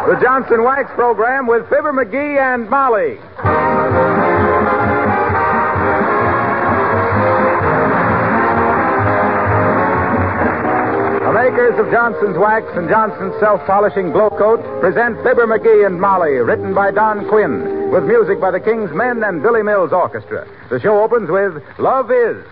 The Johnson Wax Program with Fibber McGee and Molly. The makers of Johnson's Wax and Johnson's Self-Polishing Glow Coat present Fibber McGee and Molly, written by Don Quinn, with music by the King's Men and Billy Mills Orchestra. The show opens with Love Is.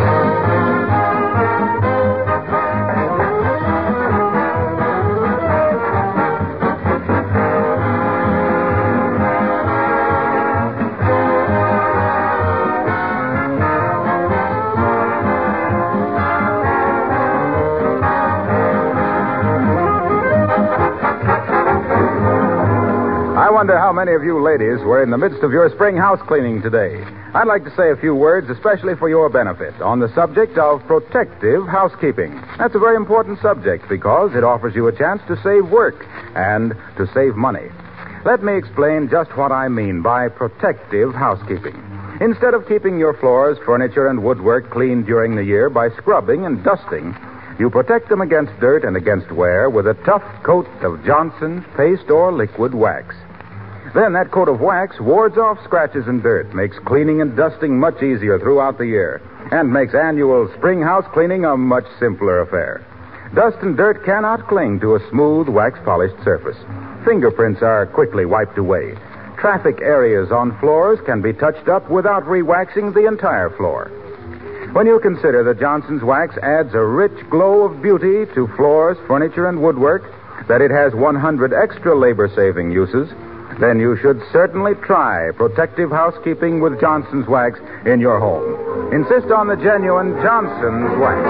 I wonder how many of you ladies were in the midst of your spring house cleaning today. I'd like to say a few words, especially for your benefit, on the subject of protective housekeeping. That's a very important subject because it offers you a chance to save work and to save money. Let me explain just what I mean by protective housekeeping. Instead of keeping your floors, furniture, and woodwork clean during the year by scrubbing and dusting, you protect them against dirt and against wear with a tough coat of Johnson's paste or liquid wax. Then that coat of wax wards off scratches and dirt, makes cleaning and dusting much easier throughout the year, and makes annual spring house cleaning a much simpler affair. Dust and dirt cannot cling to a smooth, wax-polished surface. Fingerprints are quickly wiped away. Traffic areas on floors can be touched up without re-waxing the entire floor. When you consider that Johnson's Wax adds a rich glow of beauty to floors, furniture, and woodwork, that it has 100 extra labor-saving uses, then you should certainly try protective housekeeping with Johnson's Wax in your home. Insist on the genuine Johnson's Wax.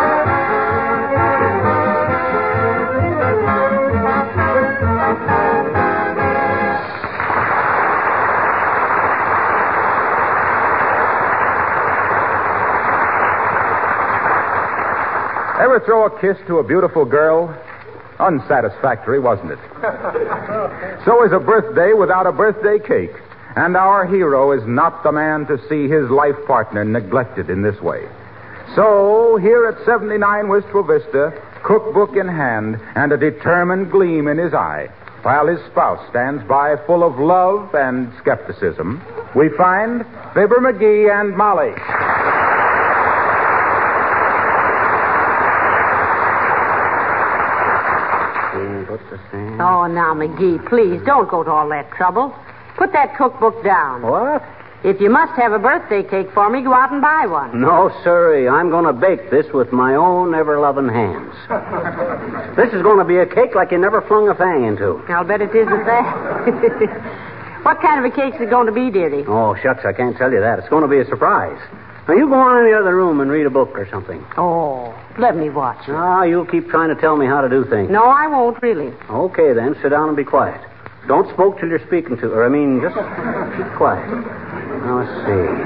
Ever throw a kiss to a beautiful girl? Unsatisfactory, wasn't it? So is a birthday without a birthday cake. And our hero is not the man to see his life partner neglected in this way. So, here at 79 Wistful Vista, cookbook in hand and a determined gleam in his eye, while his spouse stands by full of love and skepticism, we find Fibber McGee and Molly. Oh, now, McGee, please, don't go to all that trouble. Put that cookbook down. What? If you must have a birthday cake for me, go out and buy one. No, sirree. I'm going to bake this with my own ever-loving hands. This is going to be a cake like you never flung a fang into. I'll bet it isn't that. What kind of a cake's it going to be, dearie? Oh, shucks, I can't tell you that. It's going to be a surprise. Now, you go on in the other room and read a book or something. Oh, let me watch it. Ah, you'll keep trying to tell me how to do things. No, I won't, really. Okay, then. Sit down and be quiet. Don't smoke till you're speaking to her. Just keep quiet. Now, let's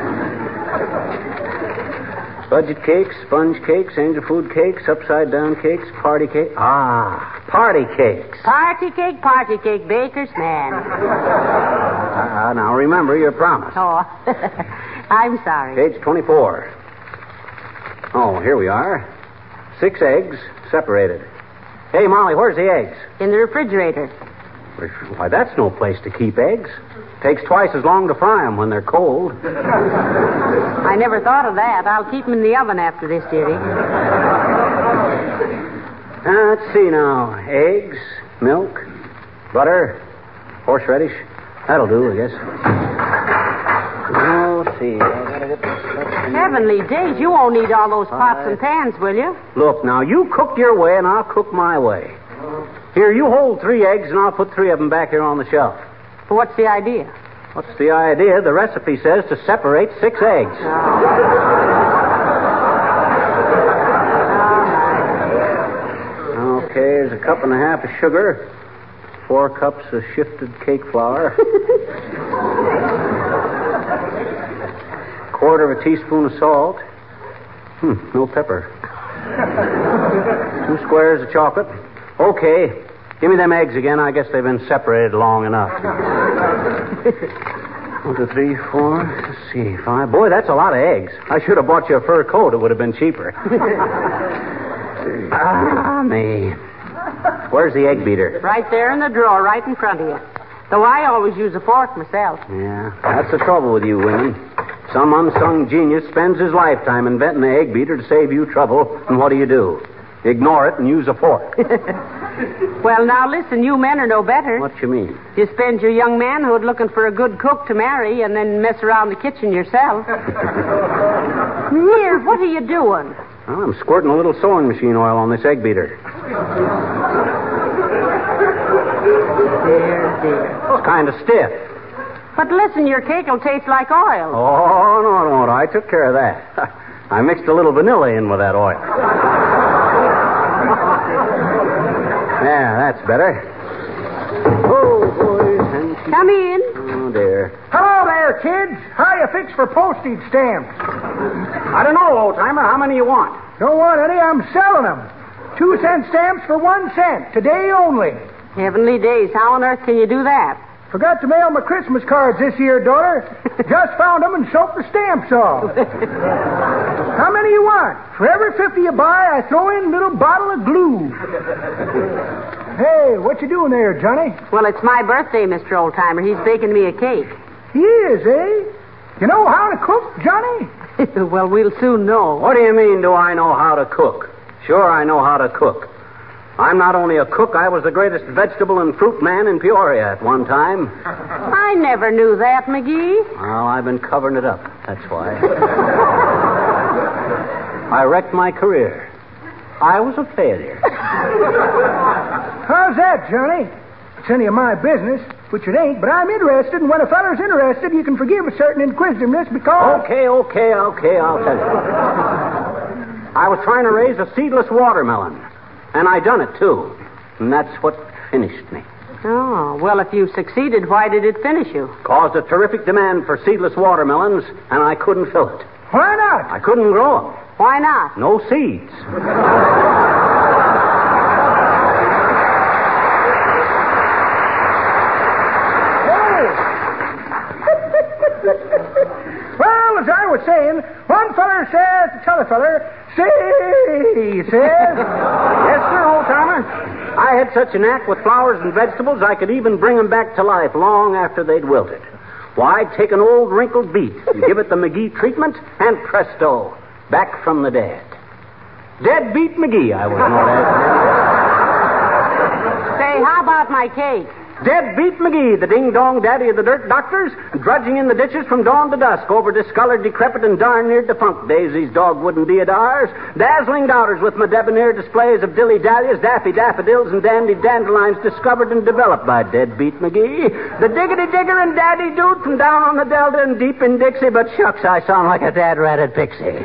see. Budget cakes, sponge cakes, angel food cakes, upside-down cakes, party cake. Ah, party cakes. Party cake, baker's man. Now, remember your promise. Oh, I'm sorry. Page 24. Oh, here we are. 6 eggs, separated. Hey, Molly, where's the eggs? In the refrigerator. Why, that's no place to keep eggs. Takes twice as long to fry them when they're cold. I never thought of that. I'll keep them in the oven after this, dearie. Let's see now. Eggs, milk, butter, horseradish. That'll do, I guess. Oh, let's see. I gotta get this stuff in. Heavenly days, you won't need all those pots and pans, will you? Look, now, you cook your way and I'll cook my way. Here, you hold 3 eggs and I'll put 3 of them back here on the shelf. But what's the idea? What's the idea? The recipe says to separate 6 eggs. Okay, there's a cup and a half of sugar, 4 cups of shifted cake flour, 1/4 of a teaspoon of salt. No pepper. 2 squares of chocolate. Okay, give me them eggs again. I guess they've been separated long enough. 1, 2, 3, 4. Let's see, 5. Boy, that's a lot of eggs. I should have bought you a fur coat. It would have been cheaper. Me. Where's the egg beater? Right there in the drawer, right in front of you. Though I always use a fork myself. Yeah, that's the trouble with you women. Some unsung genius spends his lifetime inventing the egg beater to save you trouble, and what do? Ignore it and use a fork. Well, now listen, you men are no better. What you mean? You spend your young manhood looking for a good cook to marry and then mess around the kitchen yourself. Here, what are you doing? Well, I'm squirting a little sewing machine oil on this egg beater. Dear. It's kind of stiff. But listen, your cake will taste like oil. Oh, no, it won't. I took care of that. I mixed a little vanilla in with that oil. Yeah, that's better. Oh, boys. Come in. Oh, dear. Hello there, kids. How you fix for postage stamps? I don't know, old-timer. How many you want? Don't want any. I'm selling them. 2-cent stamps for 1 cent. Today only. Heavenly days. How on earth can you do that? Forgot to mail my Christmas cards this year, daughter. Just found them and soaked the stamps off. How many you want? For every 50 you buy, I throw in a little bottle of glue. Hey, what you doing there, Johnny? Well, it's my birthday, Mr. Oldtimer. He's baking me a cake. He is, eh? You know how to cook, Johnny? Well, we'll soon know. What do you mean, do I know how to cook? Sure, I know how to cook. I'm not only a cook, I was the greatest vegetable and fruit man in Peoria at one time. I never knew that, McGee. Well, I've been covering it up. That's why. I wrecked my career. I was a failure. How's that, Johnny? It's any of my business, which it ain't, but I'm interested, and when a feller's interested, you can forgive a certain inquisitiveness because... Okay, I'll tell you. I was trying to raise a seedless watermelon. And I done it, too. And that's what finished me. Oh, well, if you succeeded, why did it finish you? Caused a terrific demand for seedless watermelons, and I couldn't fill it. Why not? I couldn't grow them. Why not? No seeds. Well, as I was saying, one feller says to t'other feller, say, he says. Yes, sir, old-timer. I had such a knack with flowers and vegetables, I could even bring them back to life long after they'd wilted. Why, I'd take an old wrinkled beet and give it the McGee treatment, and presto, back from the dead. Dead Beat McGee, I was known as. Say, how about my cake? Dead Beat McGee, the ding-dong daddy of the dirt doctors, drudging in the ditches from dawn to dusk over discolored, decrepit, and darn near defunct daisies, dogwood, and deodars, dazzling doubters with my debonair displays of dilly-dallies, daffy daffodils, and dandy dandelions discovered and developed by Dead Beat McGee, the diggity-digger and daddy-dude from down on the Delta and deep in Dixie, but shucks, I sound like a dad-ratted pixie.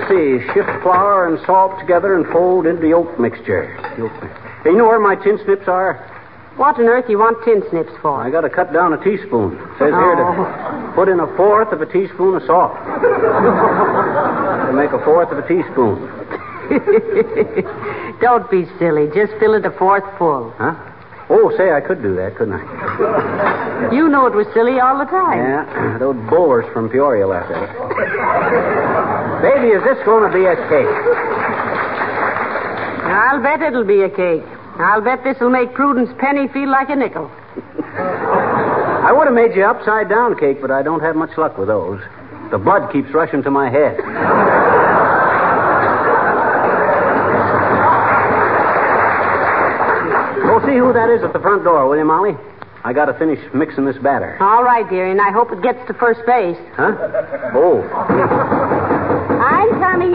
see. Shift flour and salt together and fold into the oat mixture. Hey, you know where my tin snips are? What on earth you want tin snips for? I got to cut down a teaspoon. It says here to put in 1/4 of a teaspoon of salt. To make 1/4 of a teaspoon. Don't be silly. Just fill it 1/4 full. Huh? Oh, say, I could do that, couldn't I? You know it was silly all the time. Yeah, those bowlers from Peoria laughed at it. Baby, is this going to be a cake? I'll bet it'll be a cake. I'll bet this'll make Prudence Penny feel like a nickel. I would have made you upside-down cake, but I don't have much luck with those. The blood keeps rushing to my head. Go see who that is at the front door, will you, Molly? I got to finish mixing this batter. All right, dearie, and I hope it gets to first base. Huh? Oh. I'm coming.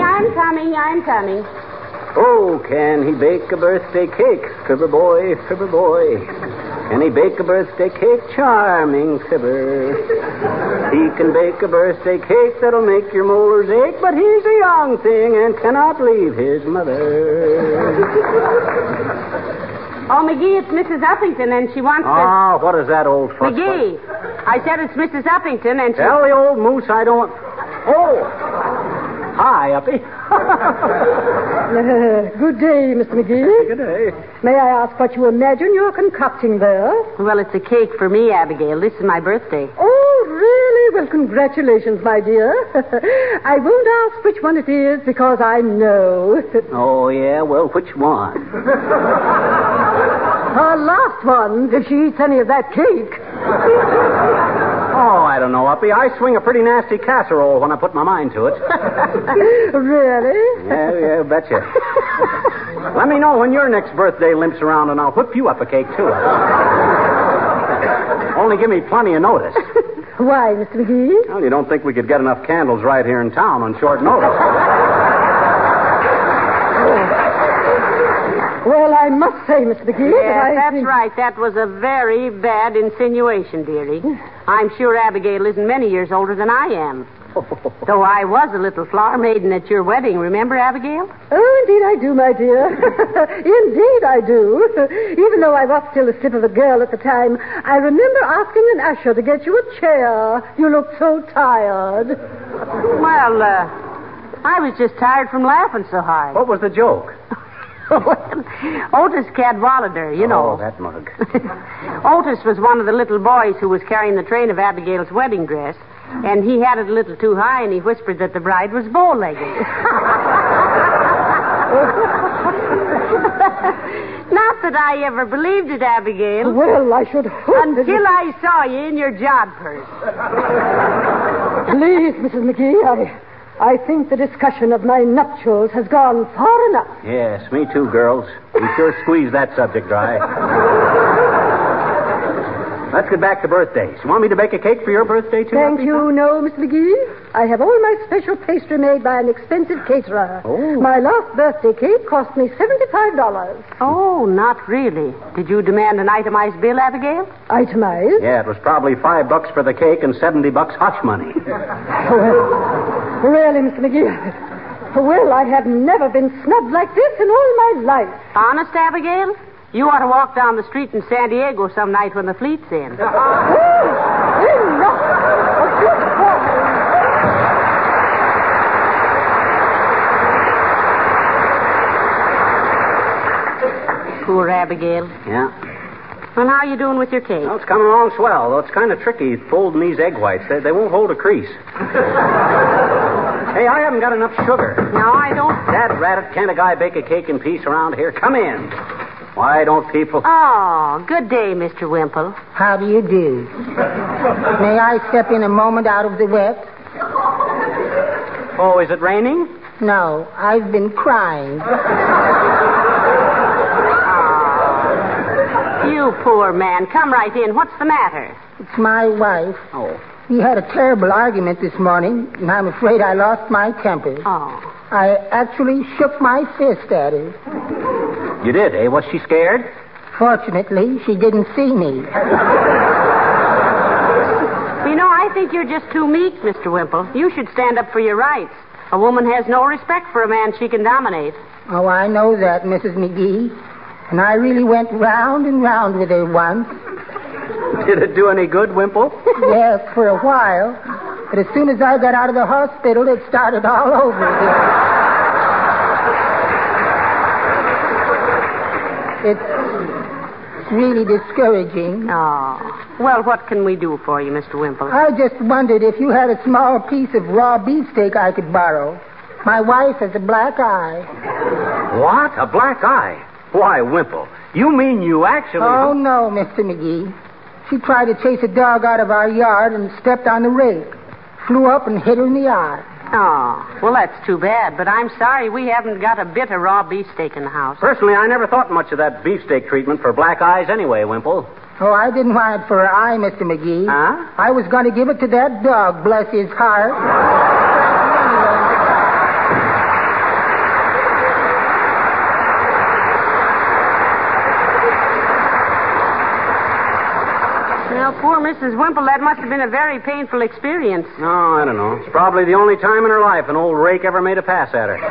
Oh, can he bake a birthday cake? Fibber boy, fibber boy. Can he bake a birthday cake? Charming fibber. He can bake a birthday cake that'll make your molars ache, but he's a young thing and cannot leave his mother. Oh, McGee, it's Mrs. Uppington, and she wants to... Oh, what is that old fuss? McGee, I said it's Mrs. Uppington, and she... Tell the old moose I don't... Oh! Hi, Uppy. Good day, Mr. McGee. Good day. May I ask what you imagine you're concocting there? Well, it's a cake for me, Abigail. This is my birthday. Oh, really? Well, congratulations, my dear. I won't ask which one it is because I know. Oh, yeah? Well, which one? Her last one, if she eats any of that cake. Oh, I don't know, Uppy. I swing a pretty nasty casserole when I put my mind to it. Really? Yeah, betcha. Let me know when your next birthday limps around, and I'll whip you up a cake, too. Only give me plenty of notice. Why, Mr. McGee? Well, you don't think we could get enough candles right here in town on short notice? Well, I must say, Mr. McGee, Yes, that's right. That was a very bad insinuation, dearie. I'm sure Abigail isn't many years older than I am. Though I was a little flower maiden at your wedding, remember, Abigail? Oh, indeed I do, my dear. Indeed I do. Even though I was still a slip of a girl at the time, I remember asking an usher to get you a chair. You looked so tired. Well, I was just tired from laughing so hard. What was the joke? Otis Cadwallader, you know. Oh, that mug. Otis was one of the little boys who was carrying the train of Abigail's wedding dress, and he had it a little too high, and he whispered that the bride was bow-legged. Not that I ever believed it, Abigail. Well, I should hope until I saw you in your job purse. Please, Mrs. McGee, I think the discussion of my nuptials has gone far enough. Yes, me too, girls. We sure squeezed that subject dry. Let's get back to birthdays. You want me to bake a cake for your birthday, too? Thank you, no, Miss McGee. I have all my special pastry made by an expensive caterer. Oh. My last birthday cake cost me $75. Oh, not really. Did you demand an itemized bill, Abigail? Itemized? Yeah, it was probably $5 for the cake and $70 hush money. Well, really, Mr. McGee, well, I have never been snubbed like this in all my life. Honest, Abigail? You ought to walk down the street in San Diego some night when the fleet's in. Enough! A good boy. Poor Abigail. Yeah. Well, how are you doing with your cake? Well, it's coming along swell, though it's kind of tricky folding these egg whites. They won't hold a crease. Hey, I haven't got enough sugar. No, I don't. That rat, can't a guy bake a cake in peace around here? Come in. Why don't people... Oh, good day, Mr. Wimple. How do you do? May I step in a moment out of the wet? Oh, is it raining? No, I've been crying. You poor man. Come right in. What's the matter? It's my wife. Oh. We had a terrible argument this morning, and I'm afraid I lost my temper. Oh. I actually shook my fist at her. You did, eh? Was she scared? Fortunately, she didn't see me. You know, I think you're just too meek, Mr. Wimple. You should stand up for your rights. A woman has no respect for a man she can dominate. Oh, I know that, Mrs. McGee. And I really went round and round with her once. Did it do any good, Wimple? Yes, for a while. But as soon as I got out of the hospital, it started all over again. It's really discouraging. Oh. Well, what can we do for you, Mr. Wimple? I just wondered if you had a small piece of raw beefsteak I could borrow. My wife has a black eye. What? A black eye? Why, Wimple, you mean you actually... Oh, no, Mr. McGee. She tried to chase a dog out of our yard and stepped on the rake. Flew up and hit her in the eye. Oh, well, that's too bad, but I'm sorry we haven't got a bit of raw beefsteak in the house. Personally, I never thought much of that beefsteak treatment for black eyes anyway, Wimple. Oh, I didn't want it for her eye, Mr. McGee. Huh? I was going to give it to that dog, bless his heart. Well, poor Mrs. Wimple, that must have been a very painful experience. No, I don't know. It's probably the only time in her life an old rake ever made a pass at her.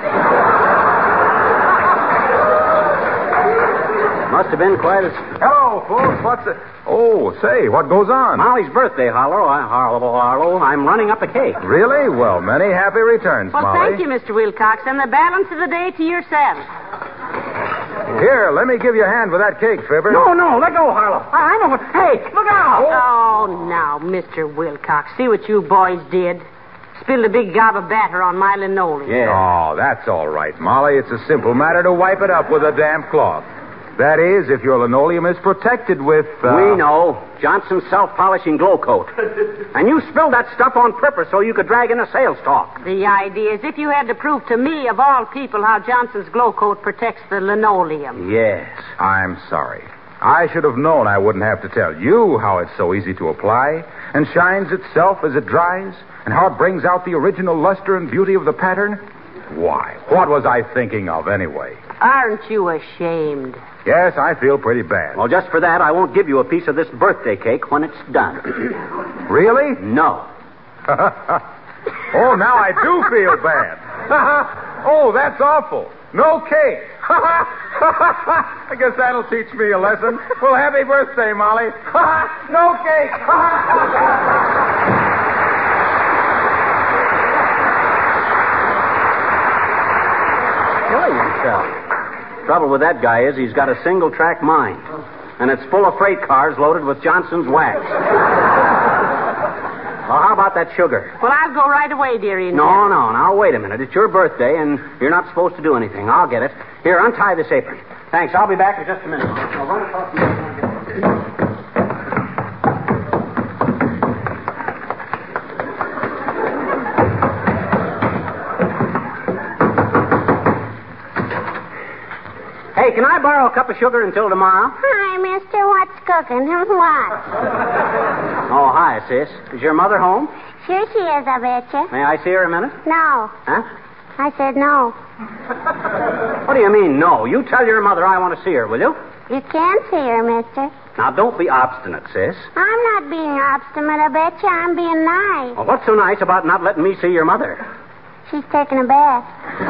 Must have been quite a... Hello, folks. What's it? Oh, say, what goes on? Molly's birthday, Harlow. I'm running up a cake. Really? Well, many happy returns, Well, Molly. thank you, Mr. Wilcox, and the balance of the day to yourself. Here, let me give you a hand with that cake, Fibber. No, let go, Harlow. I know what... Hey, look out! Oh, now, Mr. Wilcox, see what you boys did. Spilled a big gob of batter on my linoleum. Yeah. Oh, that's all right, Molly. It's a simple matter to wipe it up with a damp cloth. That is, if your linoleum is protected with... We know. Johnson's self-polishing glow coat. And you spilled that stuff on purpose so you could drag in a sales talk. The idea is if you had to prove to me, of all people, how Johnson's glow coat protects the linoleum. Yes. I'm sorry. I should have known I wouldn't have to tell you how it's so easy to apply and shines itself as it dries and how it brings out the original luster and beauty of the pattern. Why, what was I thinking of anyway? Aren't you ashamed? Yes, I feel pretty bad. Well, just for that, I won't give you a piece of this birthday cake when it's done. Really? No. Oh, now I do feel bad. Oh, that's awful. No cake. I guess that'll teach me a lesson. Well, happy birthday, Molly. No cake. Kill yourself. Trouble with that guy is he's got a single-track mind. And it's full of freight cars loaded with Johnson's wax. Well, how about that sugar? Well, I'll go right away, dearie. No. Now, wait a minute. It's your birthday, and you're not supposed to do anything. I'll get it. Here, untie this apron. Thanks. I'll be back in just a minute. I'll run across the... Hey, can I borrow a cup of sugar until tomorrow? Hi, mister. What's cooking? What? Oh, hi, sis. Is your mother home? Sure she is, I betcha. May I see her a minute? No. Huh? I said no. What do you mean, no? You tell your mother I want to see her, will you? You can see her, mister. Now, don't be obstinate, sis. I'm not being obstinate, I betcha. I'm being nice. Well, what's so nice about not letting me see your mother? She's taking a bath.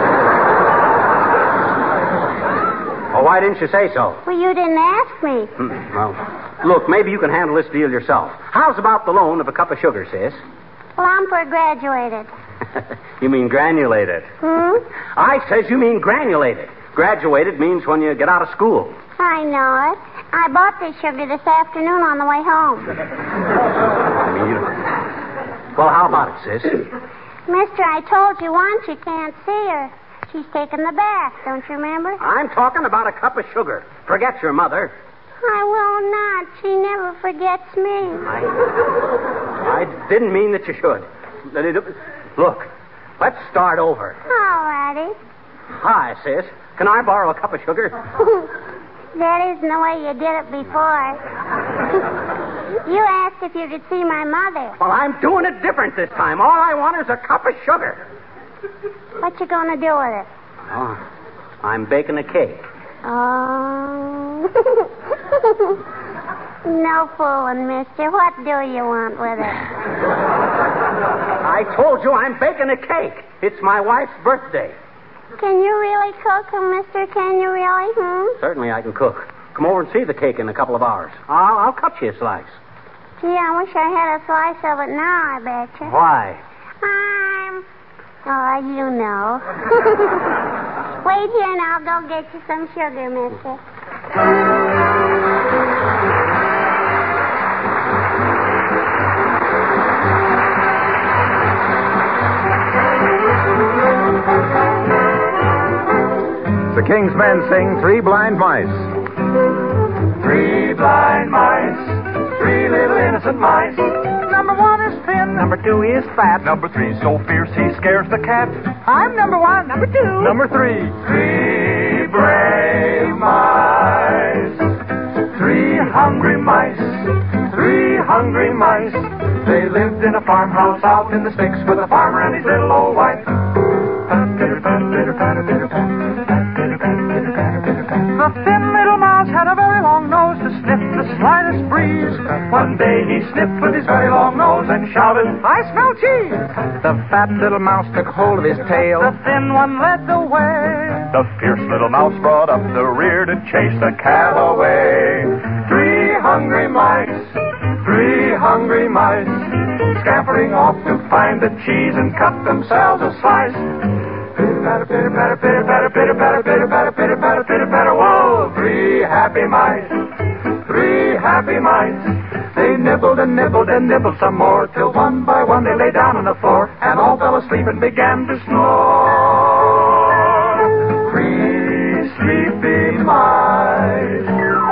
Well, why didn't you say so? Well, you didn't ask me. Well, look, maybe you can handle this deal yourself. How's about the loan of a cup of sugar, sis? Well, I'm for graduated. You mean granulated? I says you mean granulated. Graduated means when you get out of school. I know it. I bought this sugar this afternoon on the way home. Well, how about it, sis? Mister, I told you once you can't see her. She's taking the bath, don't you remember? I'm talking about a cup of sugar. Forget your mother. I will not. She never forgets me. I didn't mean that you should. Look, let's start over. All righty. Hi, sis. Can I borrow a cup of sugar? That isn't the way you did it before. You asked if you could see my mother. Well, I'm doing it different this time. All I want is a cup of sugar. What you gonna do with it? Oh, I'm baking a cake. Oh. No fooling, mister. What do you want with it? I I told you I'm baking a cake. It's my wife's birthday. Can you really cook, mister? Can you really? Certainly I can cook. Come over and see the cake in a couple of hours. I'll cut you a slice. Gee, I wish I had a slice of it now, I betcha. Why? You know. Wait here and I'll go get you some sugar, mister. The King's Men sing Three Blind Mice. Three blind mice, three little innocent mice. Number 1 is thin. Number 2 is fat. Number 3 so fierce he scares the cat. I'm number 1. Number 2. Number 3. Three brave mice, three hungry mice, three hungry mice. They lived in a farmhouse out in the sticks with a farmer and his little old wife. Pat, pitter, pat, pitter, pat, pitter, pat, pat, pitter, pat, pitter, pat, pitter, pat. The thin little mouse had a very long nose to sniff the slightest breeze. One day he sniffed with his very long nose and shouted, I smell cheese. The fat little mouse took hold of his tail. The thin one led the way. The fierce little mouse brought up the rear to chase the cat away. Three hungry mice, scampering off to find the cheese and cut themselves a slice. Pitter patter, pitter patter, pitter patter, pitter patter, pitter patter, pitter patter, pitter patter. Whoa! Three happy mice. They nibbled and nibbled and nibbled some more, till one by one they lay down on the floor and all fell asleep and began to snore. Three sleepy mice.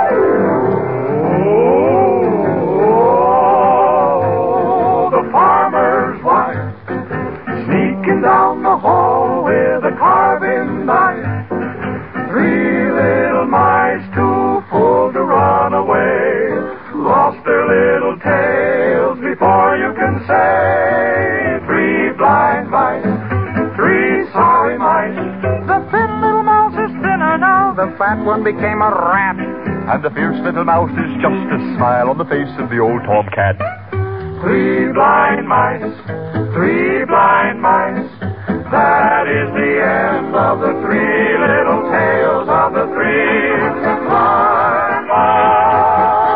Oh, the farmer's wife, sneaking down the hall with a carving knife. Three little mice too full to run away, lost their little tails before you can say. Three blind mice, three sorry mice. The thin little mouse is thinner now. The fat one became a rat. And the fierce little mouse is just a smile on the face of the old tomcat. Three blind mice, that is the end of the three little tales of the three blind mice.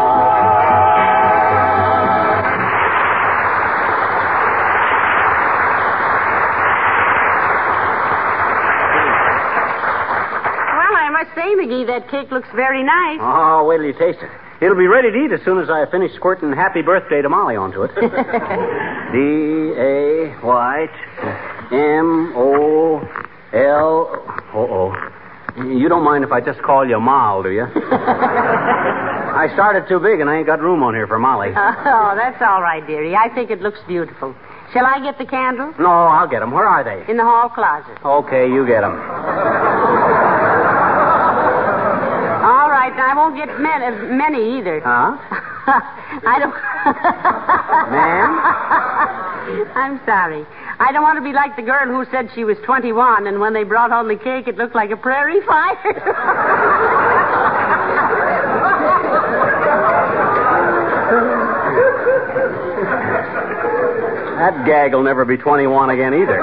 Well, I must say, McGee, that cake looks very nice. Oh, wait till you taste it. It'll be ready to eat as soon as I finish squirting happy birthday to Molly onto it. D-A-White-M-O-L... You don't mind if I just call you Moll, do you? I started too big and I ain't got room on here for Molly. Oh, that's all right, dearie. I think it looks beautiful. Shall I get the candles? No, I'll get them. Where are they? In the hall closet. Okay, you get them. All right, I won't get many either. Huh? I don't... Ma'am? I'm sorry. I don't want to be like the girl who said she was 21, and when they brought on the cake, it looked like a prairie fire. That gag will never be 21 again either.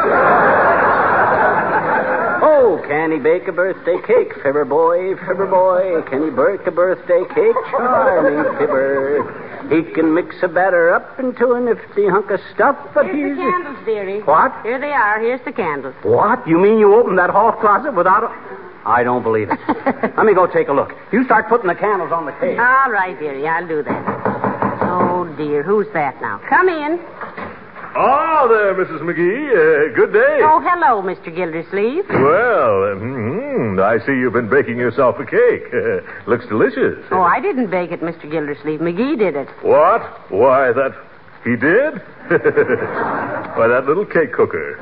Oh, can he bake a birthday cake, Fibber boy, Fibber boy? Can he bake a birthday cake, charming Fibber? He can mix a batter up into a nifty hunk of stuff, but Here's the candles, dearie. What? Here they are. Here's the candles. What? You mean you opened that hall closet without a... I don't believe it. Let me go take a look. You start putting the candles on the cake. All right, dearie. I'll do that. Oh, dear. Who's that now? Come in. Ah, there, Mrs. McGee. Good day. Oh, hello, Mr. Gildersleeve. Well, I see you've been baking yourself a cake. Looks delicious. Oh, I didn't bake it, Mr. Gildersleeve. McGee did it. What? Why, that... He did? Why, that little cake cooker.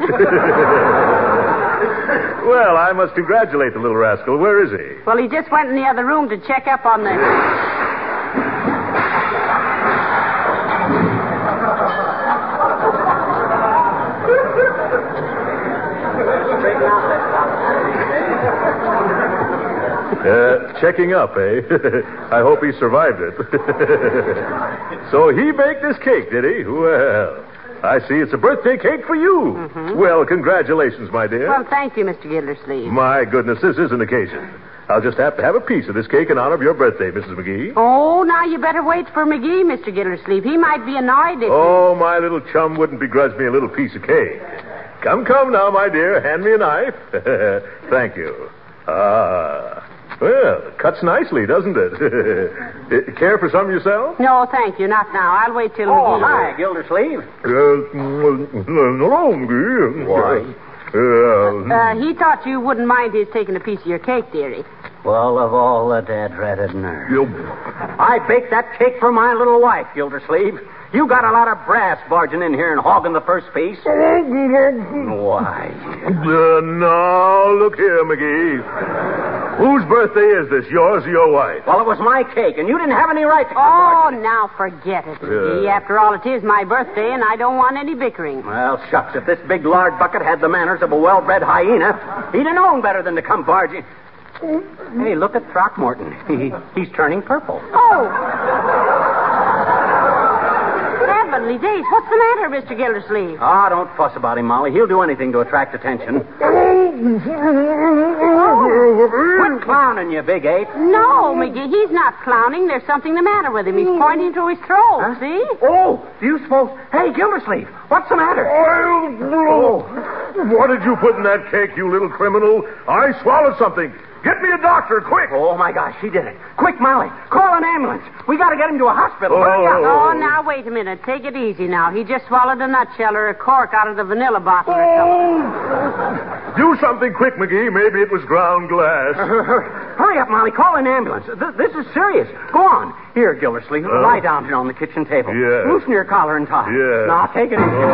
Well, I must congratulate the little rascal. Where is he? Well, he just went in the other room to check up on the... Checking up, eh? I hope he survived it. So he baked this cake, did he? Well, I see it's a birthday cake for you. Mm-hmm. Well, congratulations, my dear. Well, thank you, Mr. Gildersleeve. My goodness, this is an occasion. I'll just have to have a piece of this cake in honor of your birthday, Mrs. McGee. Oh, now you better wait for McGee, Mr. Gildersleeve. He might be annoyed if Oh, my little chum wouldn't begrudge me a little piece of cake. Come now, my dear. Hand me a knife. Thank you. Well, it cuts nicely, doesn't it? Care for some yourself? No, thank you. Not now. I'll wait till Oh, McGee. hi, Gildersleeve. Hello, McGee. Why? He thought you wouldn't mind his taking a piece of your cake, dearie. Well, of all the dad-ratted nerve. You... I baked that cake for my little wife, Gildersleeve. You got a lot of brass barging in here and hogging the first piece. Why? Now, look here, McGee. Whose birthday is this, yours or your wife? Well, it was my cake, and you didn't have any right to... Oh, now forget it, McGee. After all, it is my birthday, and I don't want any bickering. Well, shucks, if this big lard bucket had the manners of a well-bred hyena, he'd have known better than to come barging... Hey, look at Throckmorton. He's turning purple. Oh! Heavenly days. What's the matter, Mr. Gildersleeve? Ah, don't fuss about him, Molly. He'll do anything to attract attention. Quit clowning, you big ape. No, McGee, he's not clowning. There's something the matter with him. He's pointing to his throat, see? Oh, do you suppose... Hey, Gildersleeve, what's the matter? Oh, what did you put in that cake, you little criminal? I swallowed something. Get me a doctor, quick. Oh, my gosh, she did it. Quick, Molly, call an ambulance. We got to get him to a hospital. Hurry up. Oh, now, wait a minute. Take it easy now. He just swallowed a nutshell or a cork out of the vanilla bottle or something. Do something quick, McGee. Maybe it was ground glass. Hurry up, Molly. Call an ambulance. This is serious. Go on. Here, Gildersleeve. Lie down here on the kitchen table. Yeah. Loosen your collar and tie. Yeah. Now, take it easy.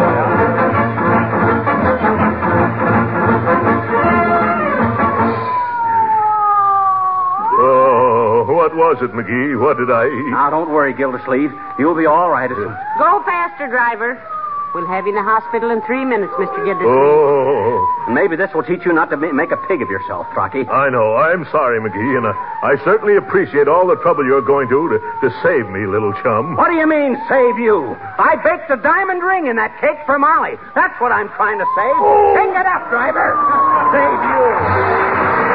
What was it, McGee? What did I eat? Now, don't worry, Gildersleeve. You'll be all right. Go faster, driver. We'll have you in the hospital in 3 minutes, Mr. Gildersleeve. Oh. Maybe this will teach you not to make a pig of yourself, Frocky. I know. I'm sorry, McGee, and I certainly appreciate all the trouble you're going to save me, little chum. What do you mean, save you? I baked a diamond ring in that cake for Molly. That's what I'm trying to save. Oh. Take it up, driver. Save you.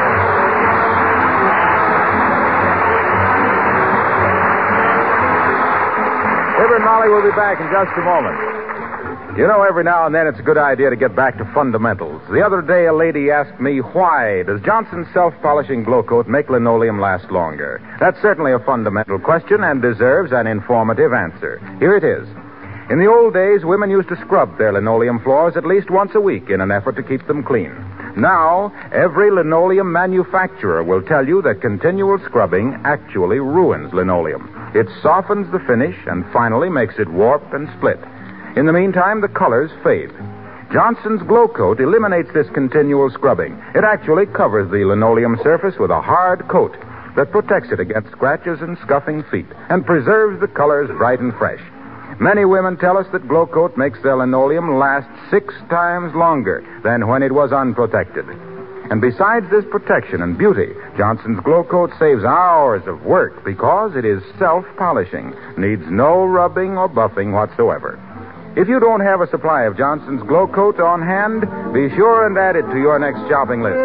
Fibber and Molly will be back in just a moment. You know, every now and then it's a good idea to get back to fundamentals. The other day, a lady asked me, why does Johnson's self-polishing glow coat make linoleum last longer? That's certainly a fundamental question and deserves an informative answer. Here it is. In the old days, women used to scrub their linoleum floors at least once a week in an effort to keep them clean. Now, every linoleum manufacturer will tell you that continual scrubbing actually ruins linoleum. It softens the finish and finally makes it warp and split. In the meantime, the colors fade. Johnson's Glow Coat eliminates this continual scrubbing. It actually covers the linoleum surface with a hard coat that protects it against scratches and scuffing feet and preserves the colors bright and fresh. Many women tell us that Glow Coat makes their linoleum last 6 times longer than when it was unprotected. And besides this protection and beauty, Johnson's Glow Coat saves hours of work because it is self-polishing, needs no rubbing or buffing whatsoever. If you don't have a supply of Johnson's Glow Coat on hand, be sure and add it to your next shopping list.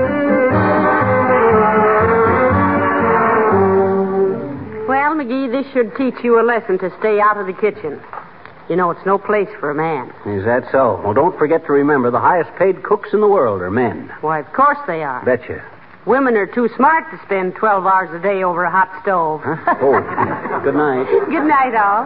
Well, McGee, this should teach you a lesson to stay out of the kitchen. You know, it's no place for a man. Is that so? Well, don't forget to remember the highest paid cooks in the world are men. Why, of course they are. Betcha. Women are too smart to spend 12 hours a day over a hot stove. Huh? Oh, good night. Good night, all.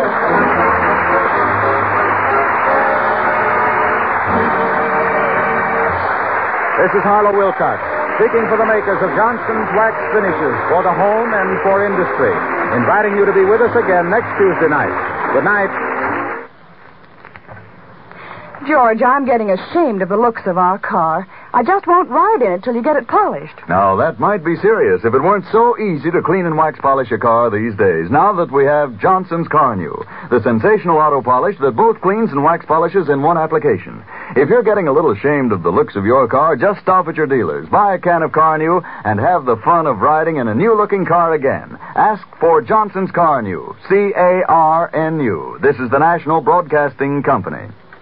This is Harlow Wilcox, speaking for the makers of Johnson's Wax Finishes for the home and for industry, inviting you to be with us again next Tuesday night. Good night. George, I'm getting ashamed of the looks of our car. I just won't ride in it till you get it polished. Now, that might be serious if it weren't so easy to clean and wax polish a car these days, now that we have Johnson's Car New, the sensational auto polish that both cleans and wax polishes in one application. If you're getting a little ashamed of the looks of your car, just stop at your dealers, buy a can of Car New, and have the fun of riding in a new-looking car again. Ask for Johnson's Car New, C-A-R-N-U. This is the National Broadcasting Company.